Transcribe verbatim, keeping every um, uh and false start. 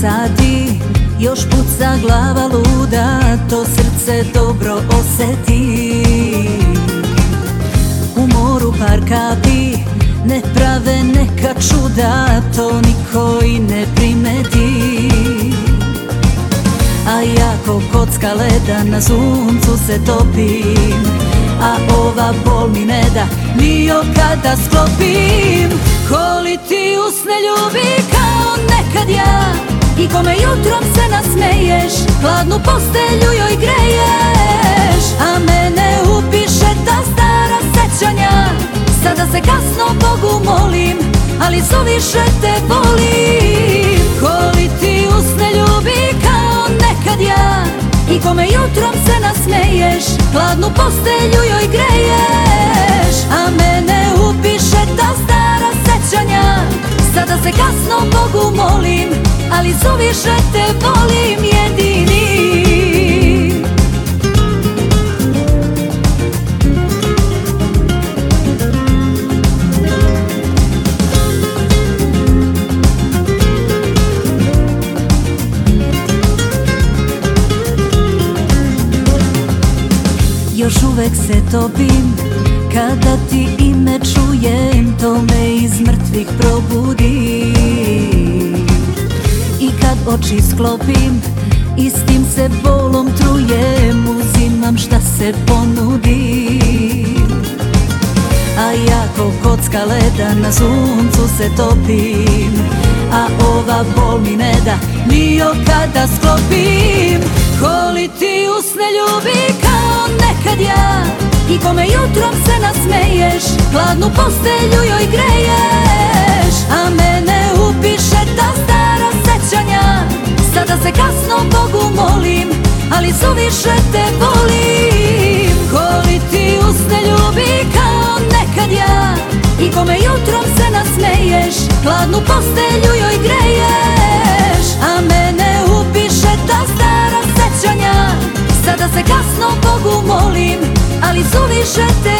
sati, još puca glava luda, to srce dobro oseti. U moru par kapi, ne prave neka čuda, to niko i ne primeti. A ja ko kocka leda na suncu se topim, a ova bol mi ne da ni kada sklopim. Ko li ti usne ljubi kao nekad ja, i kome jutrom se nasmeješ, hladnu postelju joj greješ, a mene upiše ta stara sećanja. Sada se kasno Bogu molim, ali suviše te volim. Ko li ti usne ljubi kao nekad ja, i kome jutrom se nasmeješ, hladnu postelju joj greješ, a mene upiše ta stara sećanja. Sada se kasno Bogu molim, ali suviše te volim jedini. Još uvek se topim kada ti ime čujem, to me iz mrtvih probudi. I kad oči sklopim, istim se bolom trujem, uzimam šta se ponudi. A ja ko kocka leda na suncu se topim, a ova bol mi ne da ni kada sklopim. Ko li ti usne ljubi kao nekad ja, i kome jutrom se nasmeješ, hladnu postelju joj greješ, a mene upiše ta stara sećanja. Sada se kasno Bogu molim, ali suviše te volim. Ko li ti usne ljubi kao nekad ja, i kome jutrom se nasmeješ, hladnu postelju joj greješ, a mene upiše ta stara sećanja. Sada se kasno Bogu molim, ali suviše te